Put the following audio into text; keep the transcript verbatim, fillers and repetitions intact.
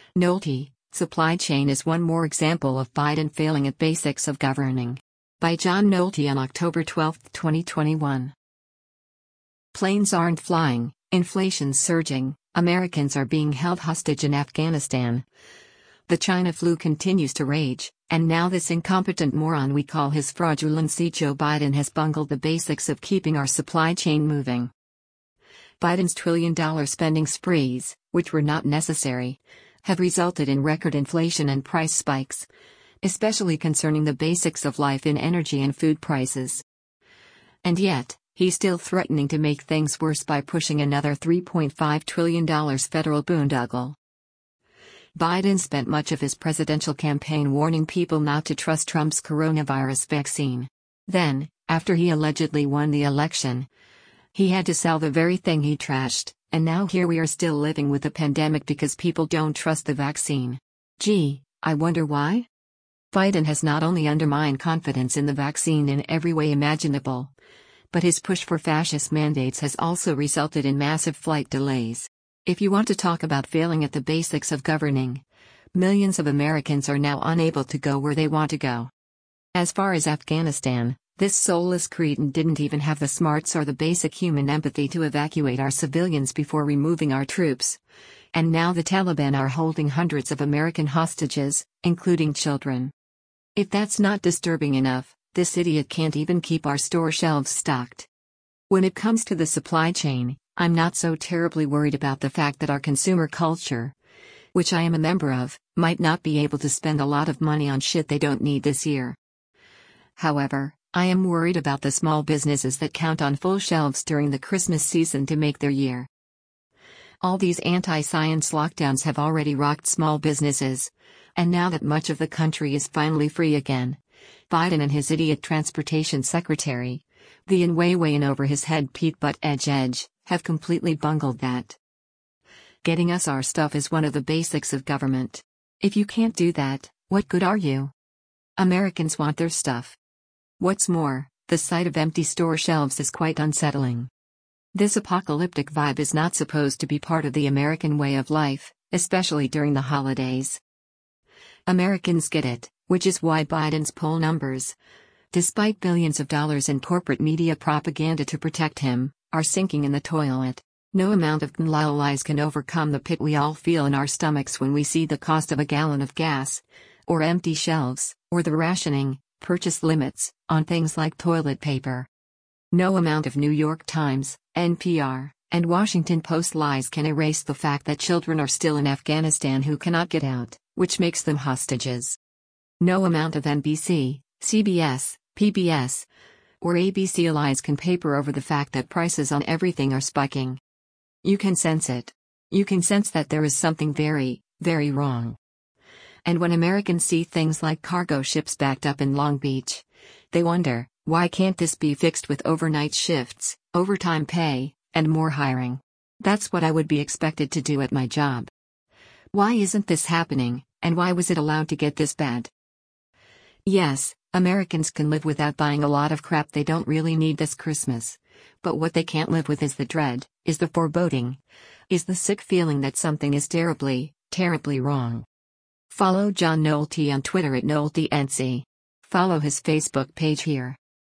Nolte, supply chain is one more example of Biden failing at basics of governing. By John Nolte on October twelfth, twenty twenty-one. Planes aren't flying, inflation's surging, Americans are being held hostage in Afghanistan. The China flu continues to rage, and now this incompetent moron we call His Fraudulency Joe Biden has bungled the basics of keeping our supply chain moving. Biden's trillion-dollar spending sprees, which were not necessary, have resulted in record inflation and price spikes, especially concerning the basics of life in energy and food prices. And yet, he's still threatening to make things worse by pushing another three point five trillion dollars federal boondoggle. Biden spent much of his presidential campaign warning people not to trust Trump's coronavirus vaccine. Then, after he allegedly won the election, he had to sell the very thing he trashed, and now here we are still living with the pandemic because people don't trust the vaccine. Gee, I wonder why? Biden has not only undermined confidence in the vaccine in every way imaginable, but his push for fascist mandates has also resulted in massive flight delays. If you want to talk about failing at the basics of governing, millions of Americans are now unable to go where they want to go. As far as Afghanistan, this soulless cretin didn't even have the smarts or the basic human empathy to evacuate our civilians before removing our troops. And now the Taliban are holding hundreds of American hostages, including children. If that's not disturbing enough, this idiot can't even keep our store shelves stocked. When it comes to the supply chain, I'm not so terribly worried about the fact that our consumer culture, which I am a member of, might not be able to spend a lot of money on shit they don't need this year. However, I am worried about the small businesses that count on full shelves during the Christmas season to make their year. All these anti-science lockdowns have already rocked small businesses, and now that much of the country is finally free again, Biden and his idiot transportation secretary, the in way way in over his head Pete Buttigieg, have completely bungled that. Getting us our stuff is one of the basics of government. If you can't do that, what good are you? Americans want their stuff. What's more, the sight of empty store shelves is quite unsettling. This apocalyptic vibe is not supposed to be part of the American way of life, especially during the holidays. Americans get it, which is why Biden's poll numbers, despite billions of dollars in corporate media propaganda to protect him, are sinking in the toilet. No amount of lies can overcome the pit we all feel in our stomachs when we see the cost of a gallon of gas, or empty shelves, or the rationing, purchase limits, on things like toilet paper. No amount of New York Times, N P R, and Washington Post lies can erase the fact that children are still in Afghanistan who cannot get out, which makes them hostages. No amount of N B C, C B S, P B S, or A B C lies can paper over the fact that prices on everything are spiking. You can sense it. You can sense that there is something very, very wrong. And when Americans see things like cargo ships backed up in Long Beach, they wonder, why can't this be fixed with overnight shifts, overtime pay, and more hiring? That's what I would be expected to do at my job. Why isn't this happening, and why was it allowed to get this bad? Yes, Americans can live without buying a lot of crap they don't really need this Christmas. But what they can't live with is the dread, is the foreboding, is the sick feeling that something is terribly, terribly wrong. Follow John Nolte on Twitter at NolteNC. Follow his Facebook page here.